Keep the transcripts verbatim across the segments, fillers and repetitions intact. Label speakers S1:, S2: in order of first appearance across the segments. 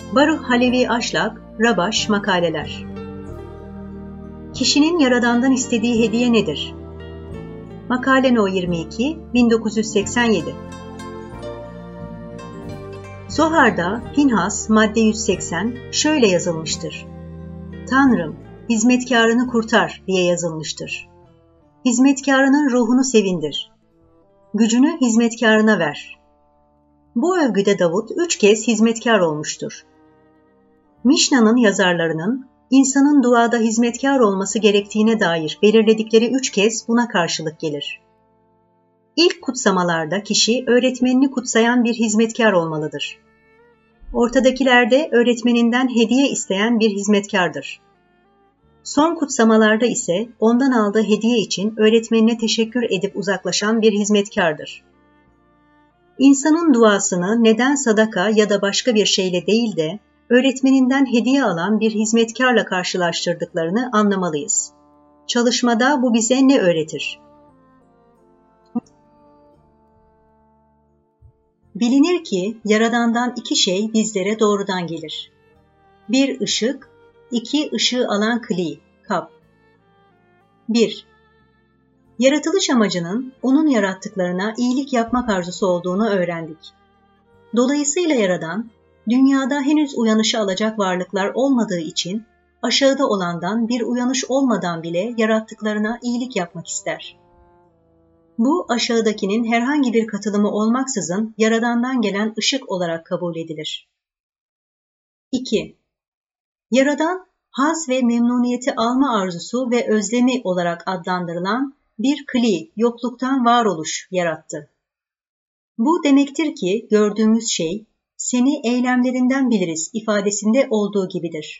S1: Baruh Halevi Aşlak, Rabaş Makaleler. Kişinin Yaradan'dan istediği hediye nedir? Makale No yirmi iki, bin dokuz yüz seksen yedi. Zohar'da Pinhas madde yüz seksen şöyle yazılmıştır. Tanrım, hizmetkarını kurtar diye yazılmıştır. Hizmetkarının ruhunu sevindir. Gücünü hizmetkarına ver. Bu övgüde Davut üç kez hizmetkar olmuştur. Mişna'nın yazarlarının insanın duada hizmetkar olması gerektiğine dair belirledikleri üç kez buna karşılık gelir. İlk kutsamalarda kişi öğretmenini kutsayan bir hizmetkar olmalıdır. Ortadakilerde öğretmeninden hediye isteyen bir hizmetkardır. Son kutsamalarda ise ondan aldığı hediye için öğretmenine teşekkür edip uzaklaşan bir hizmetkardır. İnsanın duasını neden sadaka ya da başka bir şeyle değil de öğretmeninden hediye alan bir hizmetkarla karşılaştırdıklarını anlamalıyız. Çalışmada bu bize ne öğretir? Bilinir ki Yaradan'dan iki şey bizlere doğrudan gelir. Bir ışık, iki ışığı alan kli, kap. bir. Yaratılış amacının onun yarattıklarına iyilik yapmak arzusu olduğunu öğrendik. Dolayısıyla Yaradan, dünyada henüz uyanışı alacak varlıklar olmadığı için aşağıda olandan bir uyanış olmadan bile yarattıklarına iyilik yapmak ister. Bu aşağıdakinin herhangi bir katılımı olmaksızın Yaradan'dan gelen ışık olarak kabul edilir. iki. Yaradan, haz ve memnuniyeti alma arzusu ve özlemi olarak adlandırılan bir kli, yokluktan varoluş yarattı. Bu demektir ki gördüğümüz şey, seni eylemlerinden biliriz ifadesinde olduğu gibidir.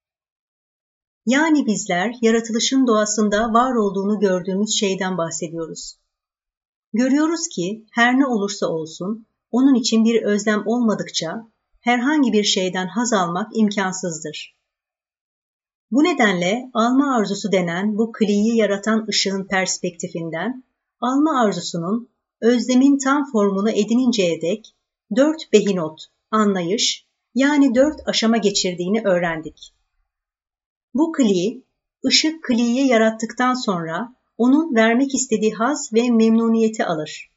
S1: Yani bizler yaratılışın doğasında var olduğunu gördüğümüz şeyden bahsediyoruz. Görüyoruz ki her ne olursa olsun, onun için bir özlem olmadıkça herhangi bir şeyden haz almak imkansızdır. Bu nedenle alma arzusu denen bu kliyi yaratan ışığın perspektifinden, alma arzusunun özlemin tam formunu edininceye dek dört behinot, anlayış, yani dört aşama geçirdiğini öğrendik. Bu kli, ışık kliyi yarattıktan sonra onun vermek istediği haz ve memnuniyeti alır.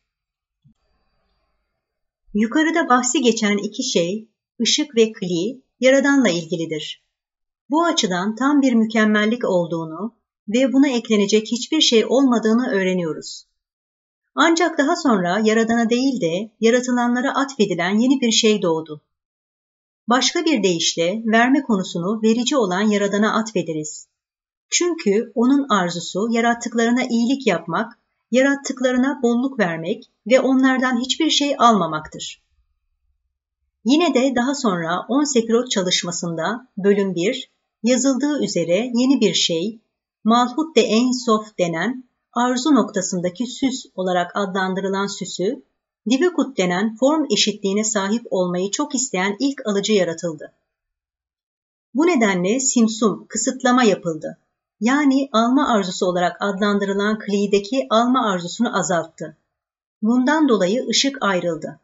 S1: Yukarıda bahsi geçen iki şey, ışık ve kli, Yaradan'la ilgilidir. Bu açıdan tam bir mükemmellik olduğunu ve buna eklenecek hiçbir şey olmadığını öğreniyoruz. Ancak daha sonra Yaradan'a değil de yaratılanlara atfedilen yeni bir şey doğdu. Başka bir deyişle verme konusunu verici olan Yaradan'a atfederiz. Çünkü onun arzusu yarattıklarına iyilik yapmak, yarattıklarına bolluk vermek ve onlardan hiçbir şey almamaktır. Yine de daha sonra on Sefirot çalışmasında bölüm bir yazıldığı üzere yeni bir şey, Malhut de Ein Sof denen arzu noktasındaki süs olarak adlandırılan süsü, Dibekut denen form eşitliğine sahip olmayı çok isteyen ilk alıcı yaratıldı. Bu nedenle simsum, kısıtlama yapıldı. Yani alma arzusu olarak adlandırılan klideki alma arzusunu azalttı. Bundan dolayı ışık ayrıldı.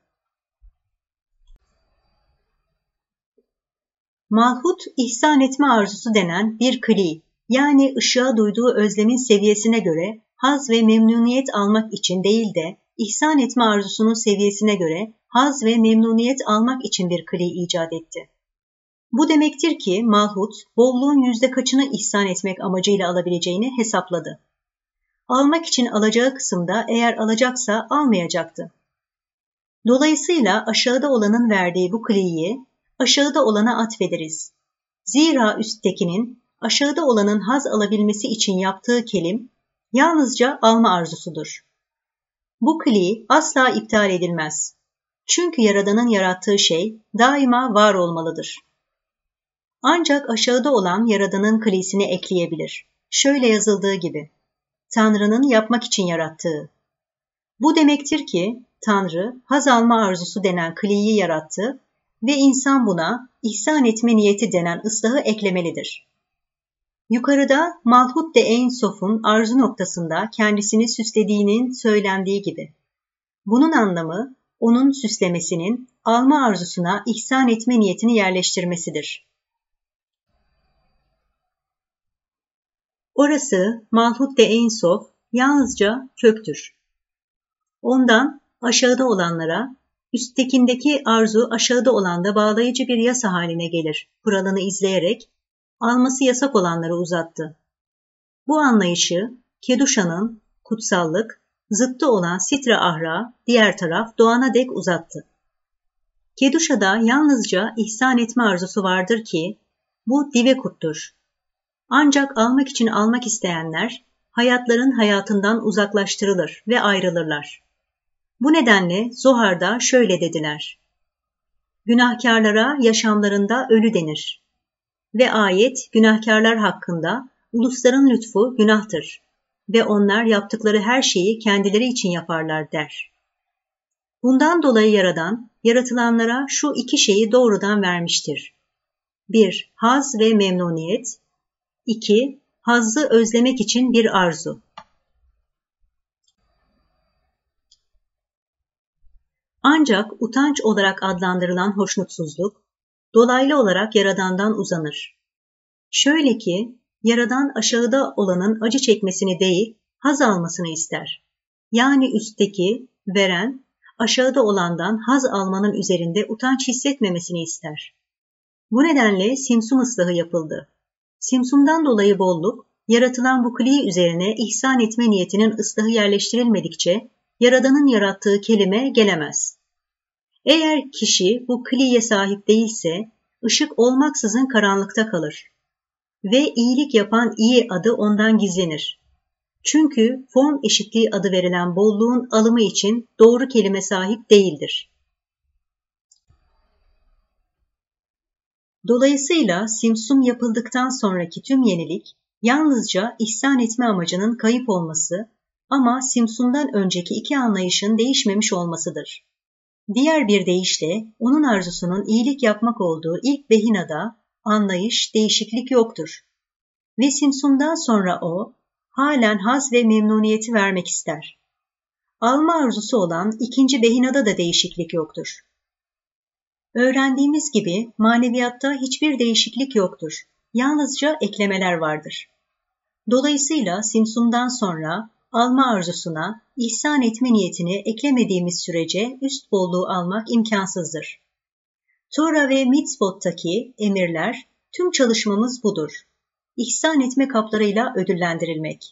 S1: Malhut, ihsan etme arzusu denen bir kli, yani ışığa duyduğu özlemin seviyesine göre haz ve memnuniyet almak için değil de ihsan etme arzusunun seviyesine göre haz ve memnuniyet almak için bir kli icat etti. Bu demektir ki Malhut, bolluğun yüzde kaçını ihsan etmek amacıyla alabileceğini hesapladı. Almak için alacağı kısımda eğer alacaksa almayacaktı. Dolayısıyla aşağıda olanın verdiği bu kliyi aşağıda olana atfederiz. Zira üsttekinin aşağıda olanın haz alabilmesi için yaptığı kelim yalnızca alma arzusudur. Bu kli asla iptal edilmez. Çünkü Yaradan'ın yarattığı şey daima var olmalıdır. Ancak aşağıda olan Yaradan'ın klisini ekleyebilir. Şöyle yazıldığı gibi, Tanrı'nın yapmak için yarattığı. Bu demektir ki Tanrı haz alma arzusu denen kliyi yarattı ve insan buna ihsan etme niyeti denen ıslahı eklemelidir. Yukarıda Malhut de Ein Sof'un arzu noktasında kendisini süslediğinin söylendiği gibi. Bunun anlamı onun süslemesinin alma arzusuna ihsan etme niyetini yerleştirmesidir. Orası Malhut de Ein Sof yalnızca köktür. Ondan aşağıda olanlara, üsttekindeki arzu aşağıda olanda bağlayıcı bir yasa haline gelir kuralını izleyerek alması yasak olanları uzattı. Bu anlayışı Keduşa'nın kutsallık, zıttı olan Sitra Ahra diğer taraf Doğan'a dek uzattı. Keduşa'da yalnızca ihsan etme arzusu vardır ki bu Divekut'tur. Ancak almak için almak isteyenler hayatların hayatından uzaklaştırılır ve ayrılırlar. Bu nedenle Zohar'da şöyle dediler: günahkarlara yaşamlarında ölü denir. Ve ayet günahkarlar hakkında ulusların lütfu günahtır ve onlar yaptıkları her şeyi kendileri için yaparlar der. Bundan dolayı Yaradan, yaratılanlara şu iki şeyi doğrudan vermiştir. bir Haz ve memnuniyet. iki Hazzı özlemek için bir arzu. Ancak utanç olarak adlandırılan hoşnutsuzluk, dolaylı olarak Yaradan'dan uzanır. Şöyle ki, Yaradan aşağıda olanın acı çekmesini değil, haz almasını ister. Yani üstteki, veren, aşağıda olandan haz almanın üzerinde utanç hissetmemesini ister. Bu nedenle simsum ıslahı yapıldı. Simsumdan dolayı bolluk, yaratılan bu kli üzerine ihsan etme niyetinin ıslahı yerleştirilmedikçe, Yaradan'ın yarattığı kelime gelemez. Eğer kişi bu kliye sahip değilse, ışık olmaksızın karanlıkta kalır. Ve iyilik yapan iyi adı ondan gizlenir. Çünkü form eşitliği adı verilen bolluğun alımı için doğru kelime sahip değildir. Dolayısıyla simsum yapıldıktan sonraki tüm yenilik, yalnızca ihsan etme amacının kayıp olması ama simsumdan önceki iki anlayışın değişmemiş olmasıdır. Diğer bir deyişle onun arzusunun iyilik yapmak olduğu ilk behinada anlayış, değişiklik yoktur. Ve simsumdan sonra o, halen haz ve memnuniyeti vermek ister. Alma arzusu olan ikinci behinada da değişiklik yoktur. Öğrendiğimiz gibi maneviyatta hiçbir değişiklik yoktur. Yalnızca eklemeler vardır. Dolayısıyla simsumdan sonra alma arzusuna, ihsan etme niyetini eklemediğimiz sürece üst bolluğu almak imkansızdır. Tora ve mitzvottaki emirler, tüm çalışmamız budur. İhsan etme kaplarıyla ödüllendirilmek.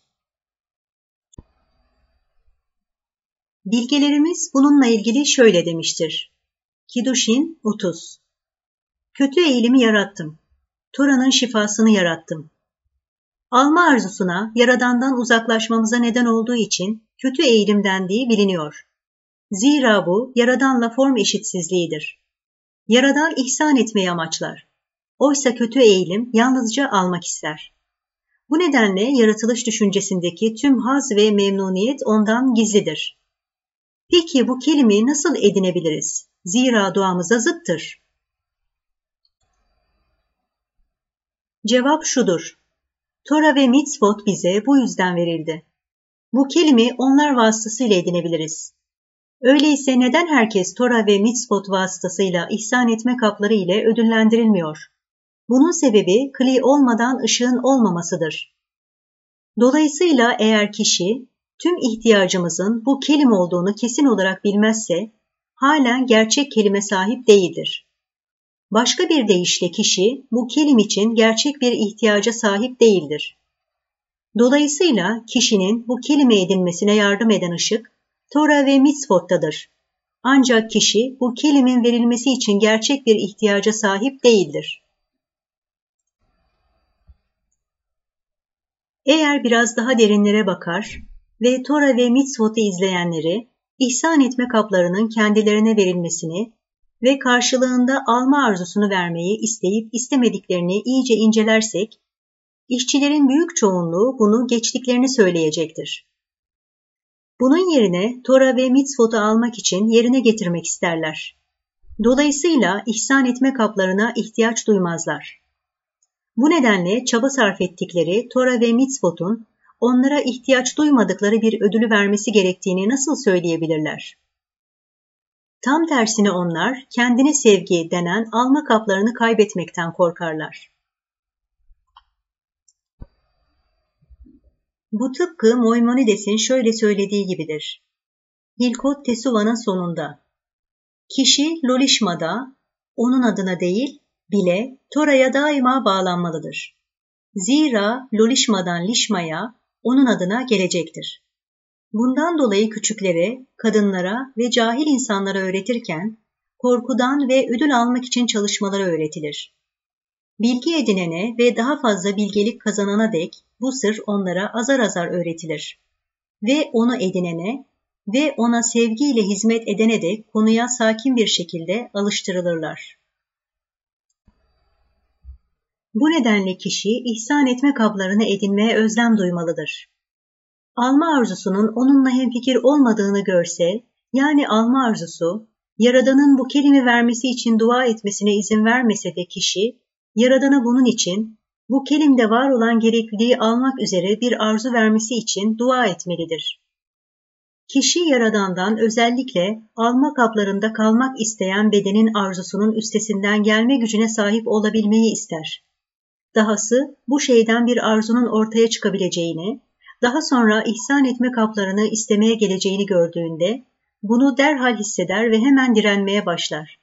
S1: Bilgelerimiz bununla ilgili şöyle demiştir. Kiduşin otuz. Kötü eğilimi yarattım. Tora'nın şifasını yarattım. Alma arzusuna, Yaradan'dan uzaklaşmamıza neden olduğu için kötü eğilim dendiği biliniyor. Zira bu, Yaradan'la form eşitsizliğidir. Yaradan ihsan etmeyi amaçlar. Oysa kötü eğilim yalnızca almak ister. Bu nedenle yaratılış düşüncesindeki tüm haz ve memnuniyet ondan gizlidir. Peki bu kelimeyi nasıl edinebiliriz? Zira doğamıza zıttır. Cevap şudur. Tora ve mitzvot bize bu yüzden verildi. Bu kelime onlar vasıtasıyla edinebiliriz. Öyleyse neden herkes Tora ve mitzvot vasıtasıyla ihsan etme kapları ile ödüllendirilmiyor? Bunun sebebi kli olmadan ışığın olmamasıdır. Dolayısıyla eğer kişi tüm ihtiyacımızın bu kelime olduğunu kesin olarak bilmezse, halen gerçek kelime sahip değildir. Başka bir deyişle kişi bu kelim için gerçek bir ihtiyaca sahip değildir. Dolayısıyla kişinin bu kelime edinmesine yardım eden ışık, Tora ve mitzvottadır. Ancak kişi bu kelimin verilmesi için gerçek bir ihtiyaca sahip değildir. Eğer biraz daha derinlere bakar ve Tora ve mitzvot'u izleyenleri, ihsan etme kaplarının kendilerine verilmesini ve karşılığında alma arzusunu vermeyi isteyip istemediklerini iyice incelersek, işçilerin büyük çoğunluğu bunu geçtiklerini söyleyecektir. Bunun yerine Tora ve mitzvot'u almak için yerine getirmek isterler. Dolayısıyla ihsan etme kaplarına ihtiyaç duymazlar. Bu nedenle çaba sarf ettikleri Tora ve mitzvot'un onlara ihtiyaç duymadıkları bir ödülü vermesi gerektiğini nasıl söyleyebilirler? Tam tersine onlar kendine sevgi denen alma kaplarını kaybetmekten korkarlar. Bu tıpkı Maimonides'in şöyle söylediği gibidir. Hilkot Tesuva'nın sonunda. Kişi Lolişma'da onun adına değil bile Tora'ya daima bağlanmalıdır. Zira Lolişma'dan Lişma'ya onun adına gelecektir. Bundan dolayı küçüklere, kadınlara ve cahil insanlara öğretirken korkudan ve ödül almak için çalışmaları öğretilir. Bilgi edinene ve daha fazla bilgelik kazanana dek bu sır onlara azar azar öğretilir. Ve onu edinene ve ona sevgiyle hizmet edene dek konuya sakin bir şekilde alıştırılırlar. Bu nedenle kişi ihsan etme kaplarını edinmeye özlem duymalıdır. Alma arzusunun onunla hemfikir olmadığını görse, yani alma arzusu, Yaradan'ın bu kelimi vermesi için dua etmesine izin vermese de kişi, Yaradan'a bunun için, bu kelimde var olan gerekliliği almak üzere bir arzu vermesi için dua etmelidir. Kişi Yaradan'dan özellikle alma kaplarında kalmak isteyen bedenin arzusunun üstesinden gelme gücüne sahip olabilmeyi ister. Dahası bu şeyden bir arzunun ortaya çıkabileceğini, daha sonra ihsan etme kaplarını istemeye geleceğini gördüğünde, bunu derhal hisseder ve hemen direnmeye başlar.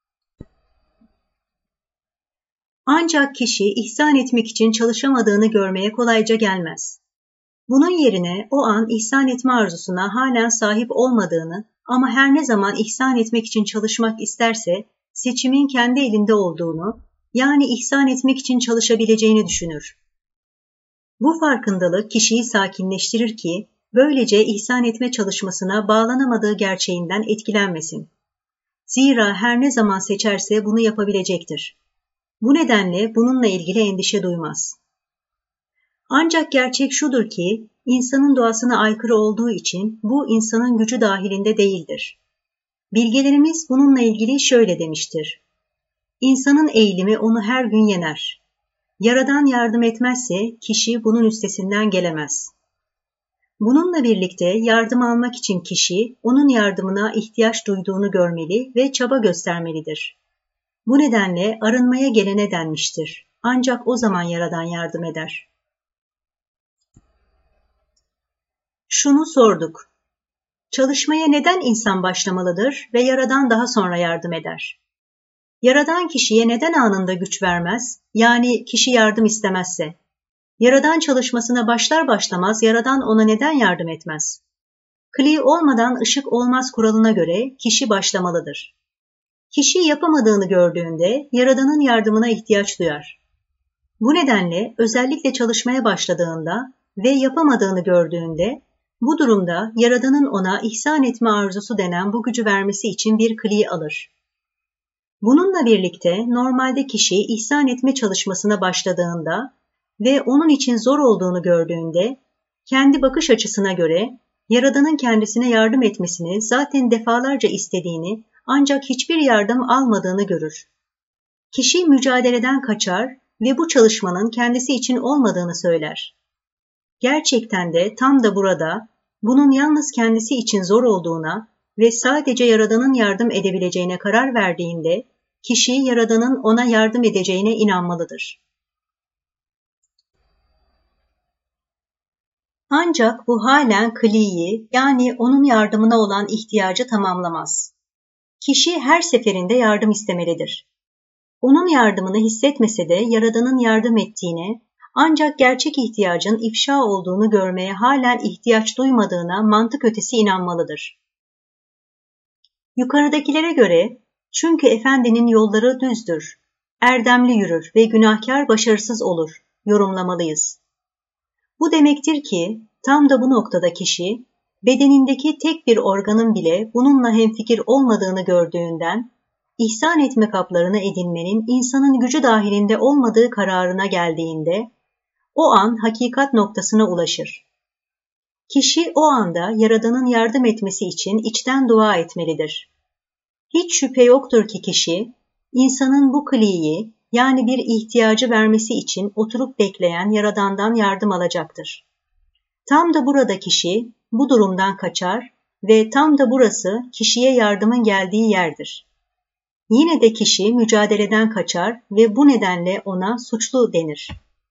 S1: Ancak kişi ihsan etmek için çalışamadığını görmeye kolayca gelmez. Bunun yerine o an ihsan etme arzusuna halen sahip olmadığını ama her ne zaman ihsan etmek için çalışmak isterse seçimin kendi elinde olduğunu, yani ihsan etmek için çalışabileceğini düşünür. Bu farkındalık kişiyi sakinleştirir ki böylece ihsan etme çalışmasına bağlanamadığı gerçeğinden etkilenmesin. Zira her ne zaman seçerse bunu yapabilecektir. Bu nedenle bununla ilgili endişe duymaz. Ancak gerçek şudur ki insanın doğasına aykırı olduğu için bu insanın gücü dahilinde değildir. Bilgelerimiz bununla ilgili şöyle demiştir. İnsanın eğilimi onu her gün yener. Yaradan yardım etmezse kişi bunun üstesinden gelemez. Bununla birlikte yardım almak için kişi onun yardımına ihtiyaç duyduğunu görmeli ve çaba göstermelidir. Bu nedenle arınmaya gelene denmiştir. Ancak o zaman Yaradan yardım eder. Şunu sorduk. Çalışmaya neden insan başlamalıdır ve Yaradan daha sonra yardım eder? Yaradan kişiye neden anında güç vermez, yani kişi yardım istemezse? Yaradan çalışmasına başlar başlamaz Yaradan ona neden yardım etmez? Kli olmadan ışık olmaz kuralına göre kişi başlamalıdır. Kişi yapamadığını gördüğünde Yaradan'ın yardımına ihtiyaç duyar. Bu nedenle özellikle çalışmaya başladığında ve yapamadığını gördüğünde, bu durumda Yaradan'ın ona ihsan etme arzusu denen bu gücü vermesi için bir kli alır. Bununla birlikte normalde kişi ihsan etme çalışmasına başladığında ve onun için zor olduğunu gördüğünde, kendi bakış açısına göre Yaradan'ın kendisine yardım etmesini zaten defalarca istediğini ancak hiçbir yardım almadığını görür. Kişi mücadeleden kaçar ve bu çalışmanın kendisi için olmadığını söyler. Gerçekten de tam da burada bunun yalnız kendisi için zor olduğuna ve sadece Yaradan'ın yardım edebileceğine karar verdiğinde kişi Yaradan'ın ona yardım edeceğine inanmalıdır. Ancak bu halen kliyi, yani onun yardımına olan ihtiyacı tamamlamaz. Kişi her seferinde yardım istemelidir. Onun yardımını hissetmese de Yaradan'ın yardım ettiğine, ancak gerçek ihtiyacın ifşa olduğunu görmeye halen ihtiyaç duymadığına mantık ötesi inanmalıdır. Yukarıdakilere göre, çünkü Efendinin yolları düzdür, erdemli yürür ve günahkar başarısız olur, yorumlamalıyız. Bu demektir ki, tam da bu noktada kişi, bedenindeki tek bir organın bile bununla hemfikir olmadığını gördüğünden, ihsan etme kaplarını edinmenin insanın gücü dahilinde olmadığı kararına geldiğinde, o an hakikat noktasına ulaşır. Kişi o anda Yaradan'ın yardım etmesi için içten dua etmelidir. Hiç şüphe yoktur ki kişi, insanın bu kliyi, yani bir ihtiyacı vermesi için oturup bekleyen Yaradan'dan yardım alacaktır. Tam da burada kişi bu durumdan kaçar ve tam da burası kişiye yardımın geldiği yerdir. Yine de kişi mücadeleden kaçar ve bu nedenle ona suçlu denir.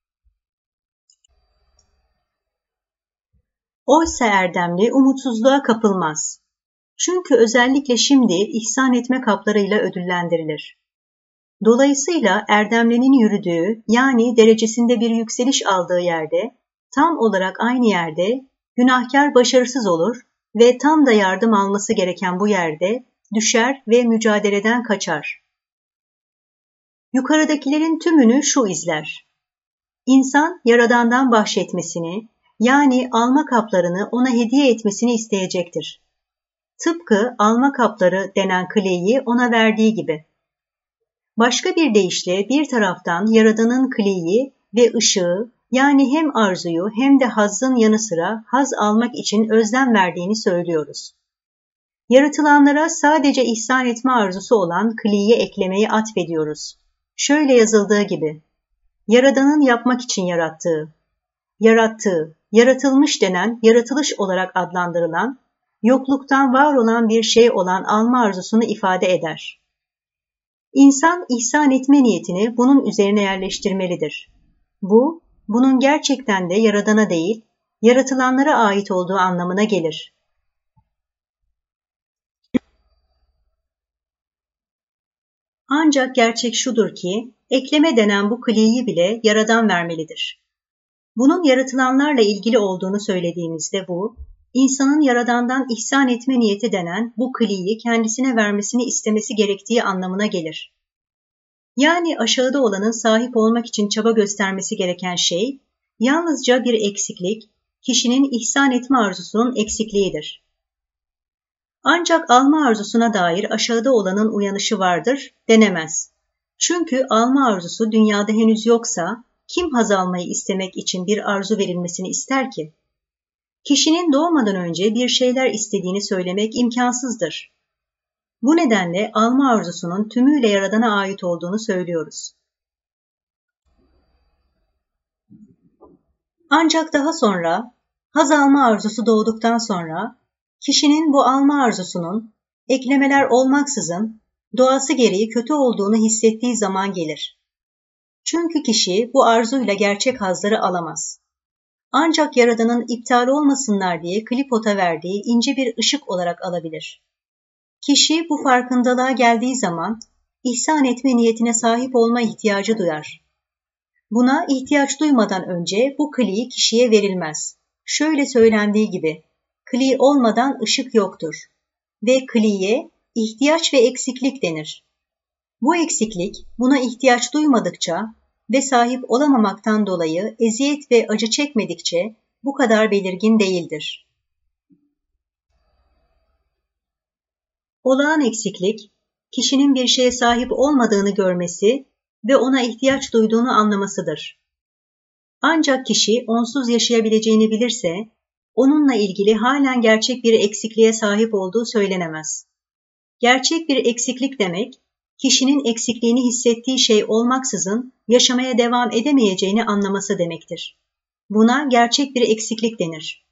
S1: Oysa erdemli umutsuzluğa kapılmaz. Çünkü özellikle şimdi ihsan etme kaplarıyla ödüllendirilir. Dolayısıyla erdemlinin yürüdüğü, yani derecesinde bir yükseliş aldığı yerde, tam olarak aynı yerde günahkar başarısız olur ve tam da yardım alması gereken bu yerde düşer ve mücadeleden kaçar. Yukarıdakilerin tümünü şu izler. İnsan Yaradan'dan bahşetmesini, yani alma kaplarını ona hediye etmesini isteyecektir. Tıpkı alma kapları denen kleyi ona verdiği gibi. Başka bir deyişle bir taraftan Yaradan'ın kleyi ve ışığı, yani hem arzuyu hem de hazzın yanı sıra haz almak için özlem verdiğini söylüyoruz. Yaratılanlara sadece ihsan etme arzusu olan kleyi eklemeyi atfediyoruz. Şöyle yazıldığı gibi, Yaradan'ın yapmak için yarattığı, yarattığı, yaratılmış denen yaratılış olarak adlandırılan, yokluktan var olan bir şey olan alma arzusunu ifade eder. İnsan ihsan etme niyetini bunun üzerine yerleştirmelidir. Bu, bunun gerçekten de Yaradan'a değil, yaratılanlara ait olduğu anlamına gelir. Ancak gerçek şudur ki, ekleme denen bu kleyi bile Yaradan vermelidir. Bunun yaratılanlarla ilgili olduğunu söylediğimizde bu, insanın Yaradan'dan ihsan etme niyeti denen bu kleyi kendisine vermesini istemesi gerektiği anlamına gelir. Yani aşağıda olanın sahip olmak için çaba göstermesi gereken şey, yalnızca bir eksiklik, kişinin ihsan etme arzusunun eksikliğidir. Ancak alma arzusuna dair aşağıda olanın uyanışı vardır denemez. Çünkü alma arzusu dünyada henüz yoksa, kim haz almayı istemek için bir arzu verilmesini ister ki? Kişinin doğmadan önce bir şeyler istediğini söylemek imkansızdır. Bu nedenle alma arzusunun tümüyle Yaradan'a ait olduğunu söylüyoruz. Ancak daha sonra, haz alma arzusu doğduktan sonra, kişinin bu alma arzusunun eklemeler olmaksızın doğası gereği kötü olduğunu hissettiği zaman gelir. Çünkü kişi bu arzuyla gerçek hazları alamaz. Ancak Yaradan'ın iptal olmasınlar diye klipota verdiği ince bir ışık olarak alabilir. Kişi bu farkındalığa geldiği zaman ihsan etme niyetine sahip olma ihtiyacı duyar. Buna ihtiyaç duymadan önce bu kli kişiye verilmez. Şöyle söylendiği gibi, kli olmadan ışık yoktur ve kliye ihtiyaç ve eksiklik denir. Bu eksiklik buna ihtiyaç duymadıkça ve sahip olamamaktan dolayı eziyet ve acı çekmedikçe bu kadar belirgin değildir. Olağan eksiklik, kişinin bir şeye sahip olmadığını görmesi ve ona ihtiyaç duyduğunu anlamasıdır. Ancak kişi onsuz yaşayabileceğini bilirse, onunla ilgili halen gerçek bir eksikliğe sahip olduğu söylenemez. Gerçek bir eksiklik demek, kişinin eksikliğini hissettiği şey olmaksızın yaşamaya devam edemeyeceğini anlaması demektir. Buna gerçek bir eksiklik denir.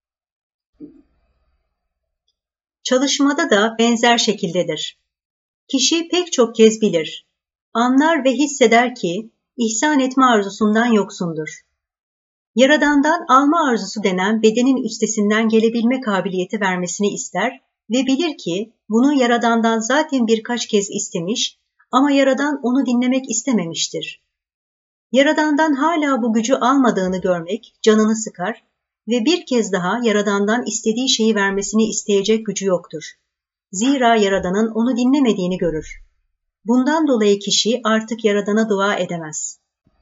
S1: Çalışmada da benzer şekildedir. Kişi pek çok kez bilir, anlar ve hisseder ki ihsan etme arzusundan yoksundur. Yaradan'dan alma arzusu denen bedenin üstesinden gelebilme kabiliyeti vermesini ister ve bilir ki bunu Yaradan'dan zaten birkaç kez istemiş ama Yaradan onu dinlemek istememiştir. Yaradan'dan hala bu gücü almadığını görmek canını sıkar ve bir kez daha Yaradan'dan istediği şeyi vermesini isteyecek gücü yoktur. Zira Yaradan'ın onu dinlemediğini görür. Bundan dolayı kişi artık Yaradan'a dua edemez.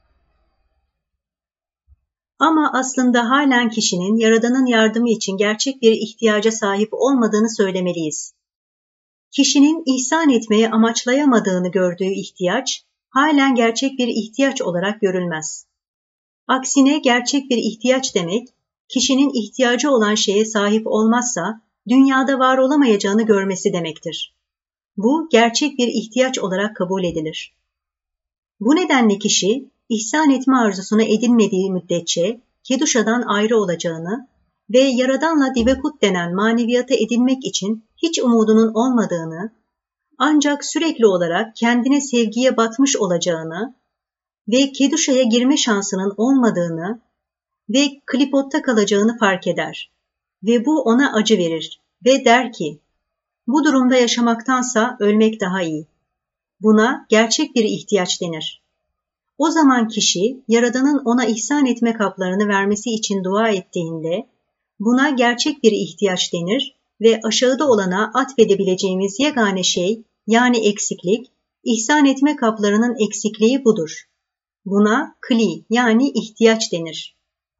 S1: Ama aslında halen kişinin Yaradan'ın yardımı için gerçek bir ihtiyaca sahip olmadığını söylemeliyiz. Kişinin ihsan etmeyi amaçlayamadığını gördüğü ihtiyaç, halen gerçek bir ihtiyaç olarak görülmez. Aksine gerçek bir ihtiyaç demek, kişinin ihtiyacı olan şeye sahip olmazsa, dünyada var olamayacağını görmesi demektir. Bu, gerçek bir ihtiyaç olarak kabul edilir. Bu nedenle kişi, ihsan etme arzusuna edinmediği müddetçe Keduşa'dan ayrı olacağını ve Yaradan'la dibekut denen maneviyata edinmek için hiç umudunun olmadığını, ancak sürekli olarak kendine sevgiye batmış olacağını ve Keduşa'ya girme şansının olmadığını ve klipotta kalacağını fark eder ve bu ona acı verir ve der ki, bu durumda yaşamaktansa ölmek daha iyi. Buna gerçek bir ihtiyaç denir. O zaman kişi Yaradan'ın ona ihsan etme kaplarını vermesi için dua ettiğinde buna gerçek bir ihtiyaç denir ve aşağıda olana atfedebileceğimiz yegane şey, yani eksiklik, ihsan etme kaplarının eksikliği budur. Buna kli, yani ihtiyaç denir.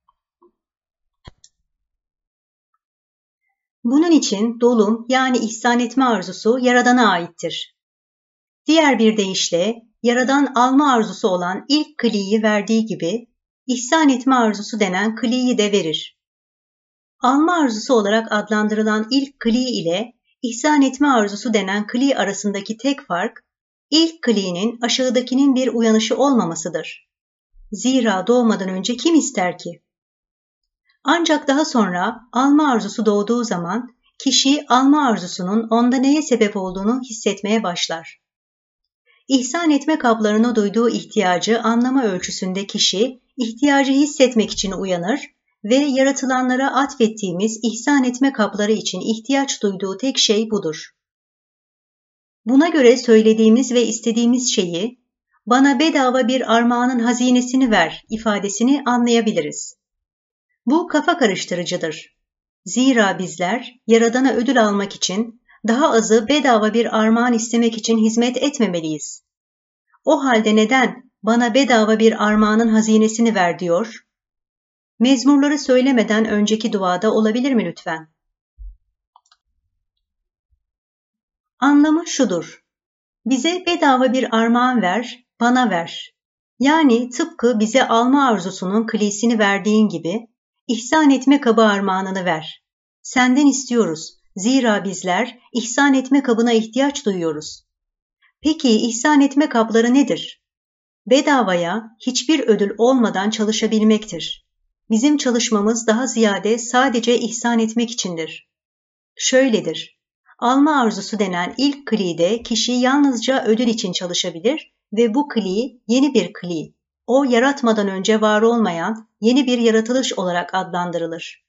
S1: Bunun için dolum, yani ihsan etme arzusu Yaradan'a aittir. Diğer bir deyişle, Yaradan alma arzusu olan ilk kliyi verdiği gibi, ihsan etme arzusu denen kliyi de verir. Alma arzusu olarak adlandırılan ilk kli ile ihsan etme arzusu denen kli arasındaki tek fark, ilk klinin aşağıdakinin bir uyanışı olmamasıdır. Zira doğmadan önce kim ister ki? Ancak daha sonra alma arzusu doğduğu zaman kişi alma arzusunun onda neye sebep olduğunu hissetmeye başlar. İhsan etme kaplarına duyduğu ihtiyacı anlama ölçüsünde kişi ihtiyacı hissetmek için uyanır ve yaratılanlara atfettiğimiz ihsan etme kapları için ihtiyaç duyduğu tek şey budur. Buna göre söylediğimiz ve istediğimiz şeyi, bana bedava bir armağanın hazinesini ver ifadesini anlayabiliriz. Bu kafa karıştırıcıdır. Zira bizler Yaradan'a ödül almak için daha azı bedava bir armağan istemek için hizmet etmemeliyiz. O halde neden bana bedava bir armağanın hazinesini ver diyor? Mezmurları söylemeden önceki duada olabilir mi lütfen? Anlamı şudur. Bize bedava bir armağan ver, bana ver. Yani tıpkı bize alma arzusunun klisini verdiğin gibi ihsan etme kabı armağanını ver. Senden istiyoruz. Zira bizler ihsan etme kabına ihtiyaç duyuyoruz. Peki ihsan etme kapları nedir? Bedavaya, hiçbir ödül olmadan çalışabilmektir. Bizim çalışmamız daha ziyade sadece ihsan etmek içindir. Şöyledir. Alma arzusu denen ilk klide kişi yalnızca ödül için çalışabilir ve bu kli yeni bir kli, o yaratmadan önce var olmayan yeni bir yaratılış olarak adlandırılır.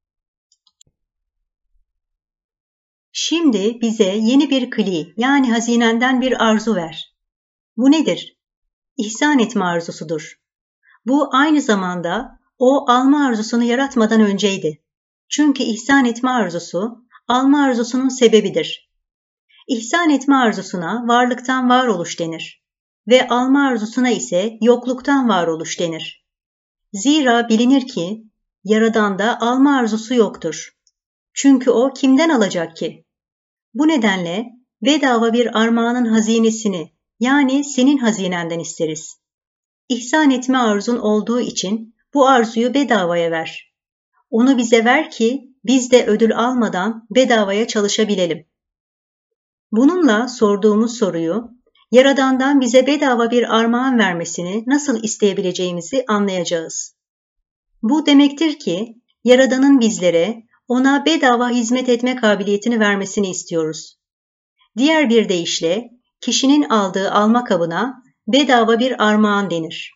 S1: Şimdi bize yeni bir kli, yani hazinenden bir arzu ver. Bu nedir? İhsan etme arzusudur. Bu aynı zamanda o alma arzusunu yaratmadan önceydi. Çünkü ihsan etme arzusu, alma arzusunun sebebidir. İhsan etme arzusuna varlıktan varoluş denir ve alma arzusuna ise yokluktan varoluş denir. Zira bilinir ki Yaradan'da alma arzusu yoktur. Çünkü o kimden alacak ki? Bu nedenle bedava bir armağanın hazinesini, yani senin hazinenden isteriz. İhsan etme arzun olduğu için bu arzuyu bedavaya ver. Onu bize ver ki biz de ödül almadan bedavaya çalışabilelim. Bununla sorduğumuz soruyu, Yaradan'dan bize bedava bir armağan vermesini nasıl isteyebileceğimizi anlayacağız. Bu demektir ki Yaradan'ın bizlere ona bedava hizmet etme kabiliyetini vermesini istiyoruz. Diğer bir deyişle kişinin aldığı alma kabına bedava bir armağan denir.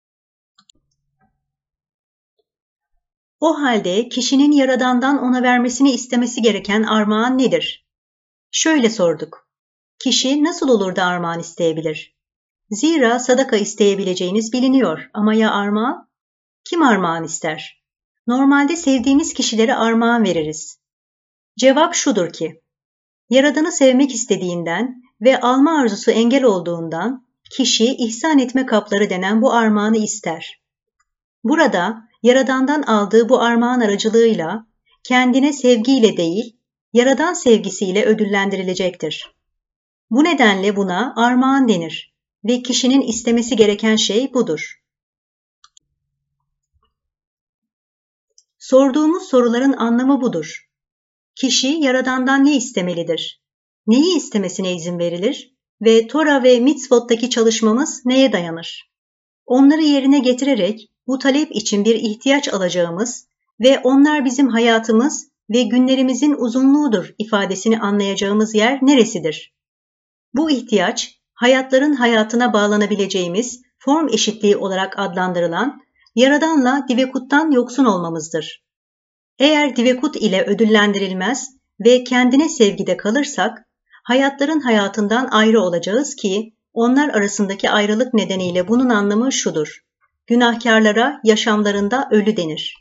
S1: O halde kişinin Yaradan'dan ona vermesini istemesi gereken armağan nedir? Şöyle sorduk. Kişi nasıl olur da armağan isteyebilir? Zira sadaka isteyebileceğiniz biliniyor ama ya armağan? Kim armağan ister? Normalde sevdiğimiz kişilere armağan veririz. Cevap şudur ki, Yaradan'ı sevmek istediğinden ve alma arzusu engel olduğundan kişi ihsan etme kapları denen bu armağanı ister. Burada Yaradan'dan aldığı bu armağan aracılığıyla kendine sevgiyle değil, Yaradan sevgisiyle ödüllendirilecektir. Bu nedenle buna armağan denir ve kişinin istemesi gereken şey budur. Sorduğumuz soruların anlamı budur. Kişi Yaradan'dan ne istemelidir? Neyi istemesine izin verilir? Ve Tora ve Mitzvot'taki çalışmamız neye dayanır? Onları yerine getirerek bu talep için bir ihtiyaç alacağımız ve onlar bizim hayatımız ve günlerimizin uzunluğudur ifadesini anlayacağımız yer neresidir? Bu ihtiyaç, hayatların hayatına bağlanabileceğimiz form eşitliği olarak adlandırılan Yaradan'la Divekut'tan yoksun olmamızdır. Eğer Divekut ile ödüllendirilmez ve kendine sevgide kalırsak, hayatların hayatından ayrı olacağız ki, onlar arasındaki ayrılık nedeniyle bunun anlamı şudur: günahkarlara yaşamlarında ölü denir.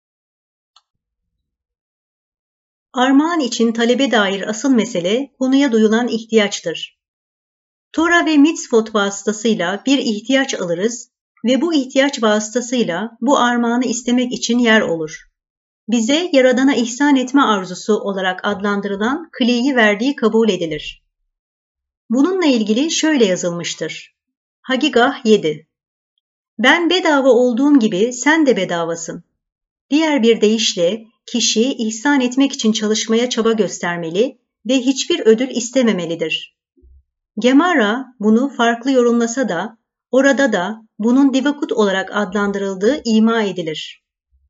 S1: Armağan için talebe dair asıl mesele konuya duyulan ihtiyaçtır. Tora ve mitzvot vasıtasıyla bir ihtiyaç alırız ve bu ihtiyaç vasıtasıyla bu armağanı istemek için yer olur. Bize Yaradan'a ihsan etme arzusu olarak adlandırılan kliyi verdiği kabul edilir. Bununla ilgili şöyle yazılmıştır. Hagigah yedi. Ben bedava olduğum gibi sen de bedavasın. Diğer bir deyişle kişi ihsan etmek için çalışmaya çaba göstermeli ve hiçbir ödül istememelidir. Gemara bunu farklı yorumlasa da orada da bunun divakut olarak adlandırıldığı ima edilir.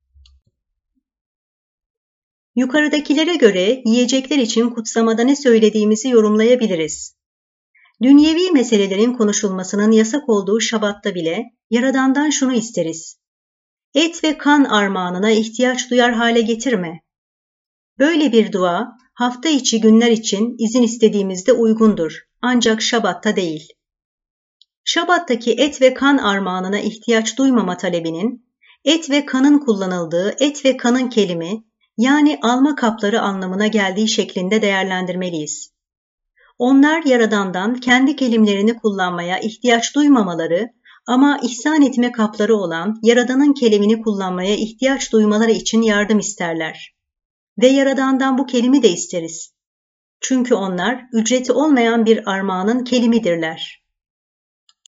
S1: Yukarıdakilere göre yiyecekler için kutsamada ne söylediğimizi yorumlayabiliriz. Dünyevi meselelerin konuşulmasının yasak olduğu Şabat'ta bile Yaradan'dan şunu isteriz: et ve kan armağanına ihtiyaç duyar hale getirme. Böyle bir dua hafta içi günler için izin istediğimizde uygundur, ancak Şabat'ta değil. Şabat'taki et ve kan armağanına ihtiyaç duymama talebinin, et ve kanın kullanıldığı et ve kanın kelimi, yani alma kapları anlamına geldiği şeklinde değerlendirmeliyiz. Onlar Yaradan'dan kendi kelimlerini kullanmaya ihtiyaç duymamaları ama ihsan etme kapları olan Yaradan'ın kelimini kullanmaya ihtiyaç duymaları için yardım isterler. Ve Yaradan'dan bu kelimi de isteriz. Çünkü onlar ücreti olmayan bir armağanın kelimidirler.